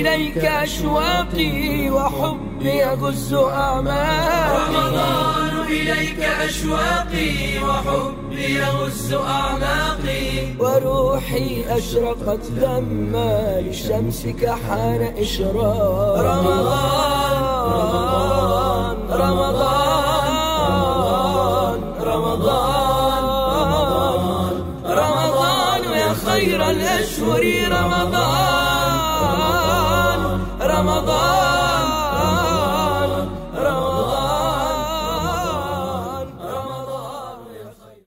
إليك أشواقي وحبي يغز أعماقي. رمضان إليك أشواقي وحبي يغز أعماقي. وروحي أشرقت لما لشمسك حان إشراق. رمضان رمضان رمضان رمضان رمضان رمضان يا خير الأشهر رمضان.